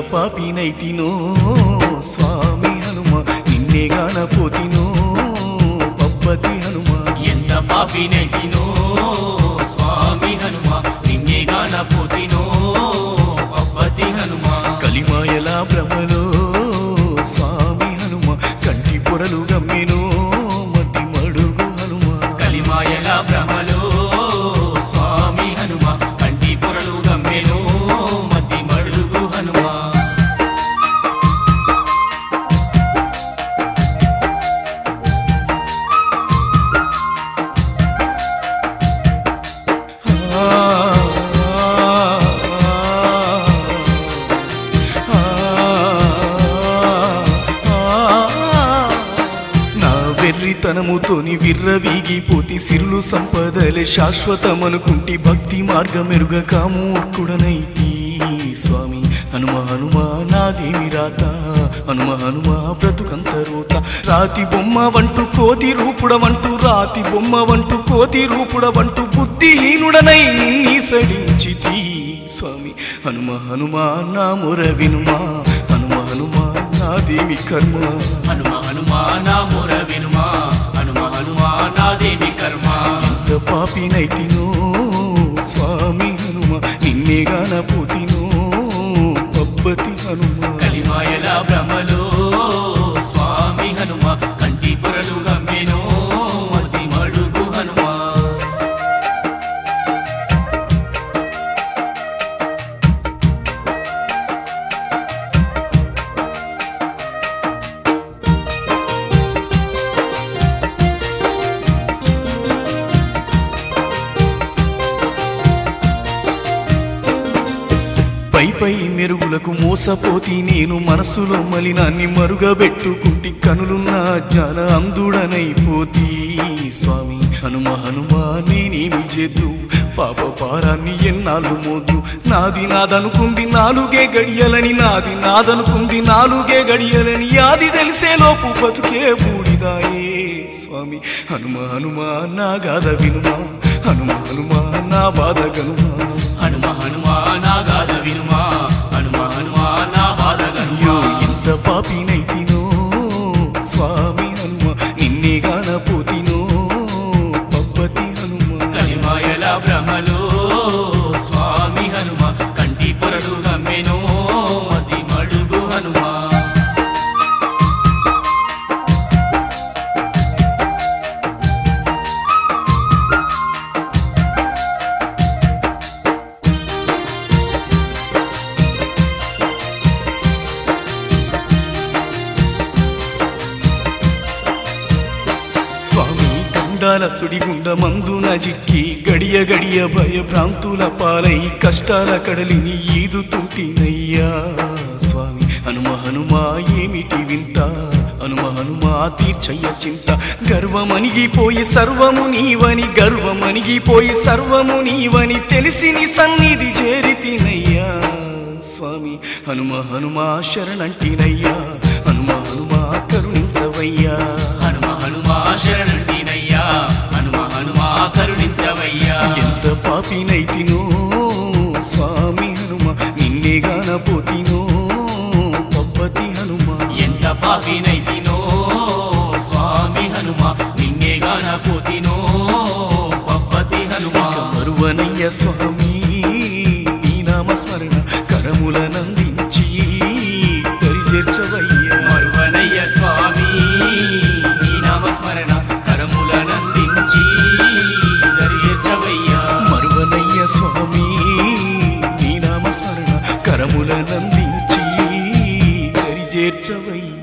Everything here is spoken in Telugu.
పాపినైతినో స్వామి హనుమ నిన్నే గానపోతినో పబ్బతి హనుమ ఎంత పాపినైతినో స్వామి హనుమ నిన్నే గానపోతినో పబ్బతి హనుమ కలిమాయల భ్రమలో స్వామి హనుమ కంటి పొరలు గమ్మెనో మతి మడుగు హనుమ కలిమాయల భ్రమలో స్వామి హనుమ కంటి పొరలు గమ్మెనో మతి మడుగు హనుమ వెర్రితనముతోని విర్రవీగిపోతి సిరులు సంపదలే శాశ్వతమనుకుంటి భక్తి మార్గమెరుగక మూర్ఖుడనైతి స్వామి హనుమ హనుమ నాదేమి రాత హనుమ హనుమ బ్రతుకంత రోత రాతి బొమ్మ వంటూ కోతి రూపుడవంటూ రాతి బొమ్మ వంటూ కోతి రూపుడవంటూ బుద్ధిహీనుడనై నిన్ని సడించితి స్వామి హనుమ హనుమ నా మొర వినుమా హనుమ హనుమ నాదేమి కర్మ హనుమ హనుమ నా మొర వినుమా హనుమ హనుమ నాదేమి కర్మ ఎంత పాపినైతినో స్వామి హనుమ నిన్నే గానపోతినో పబ్బతి హనుమ కలిమాయల భ్రమలో స్వామి హనుమ కంటి పొరలు గమ్మెనో మతి మడుగు హనుమ పై మెరుగులకు మోసపోతి నేను మనసులో మలినాన్ని మరుగబెట్టుకుంటి కనులున్న జ్ఞాన అంధుడనైపోతి స్వామి హనుమ హనుమ నేనేమి చేద్దు పాప పారాన్ని ఎన్నాళ్ళు మోద్దు నాది నాదనుకుంది నాలుగే గడియలని నాది నాదనుకుంది నాలుగే గడియలని యాది తెలిసే లోపు బతుకే బూడిదాయే స్వామి హనుమ హనుమ నా గాథ వినుమా హనుమ హనుమ నా బాధ గనుమా హనుమ హనుమ నా గాథ వినుమా హనుమ హనుమ నా బాధ గనుమా ఎంత పాపినైతినో స్వామి హనుమ నిన్నే గానపోతినో పబ్బతి హనుమ కలిమాయల భ్రమలో స్వామి హనుమ కంటి పొరలు గమ్మెనో మతి మడుగు హనుమ స్వామి గండాల సుడిగుండ మందున జిక్కి గడియ గడియ భయభ్రాంతుల పాలై కష్టాల కడలిని ఈదుతుంటినయ్యా స్వామి హనుమ హనుమ ఏమిటి వింత హనుమ హనుమ తీర్చయ్య చింత గర్వమణిగిపోయి సర్వము నీవని గర్వమణిగిపోయి సర్వము నీవని తెలిసి నీ సన్నిధి చేరితినయ్యా స్వామి హనుమ హనుమ శరణంటినయ్యా హనుమ హనుమ కరుణించవయ్యా హనుమ హనుమ శరణంటినయ్యా హనుమ హనుమ కరుణించవయ్యా ఎంత పాపినైతినో స్వామి హనుమ నిన్నే గానపోతినో పబ్బతి హనుమ ఎంత పాపినైతినో స్వామి హనుమ నిన్నే గానపోతినో పబ్బతి హనుమ మరువనయ్య స్వామి నీ నామస్మరణ కరములనందించి దరిచేర్చవయ్యా మరువనయ్య స్వామి నీ నామస్మరణ కరములనందించి దరిచేర్చవయ్యా మరువనయ్య స్వామి నీ నామస్మరణ కరములనందించి దరిచేర్చవయ్యా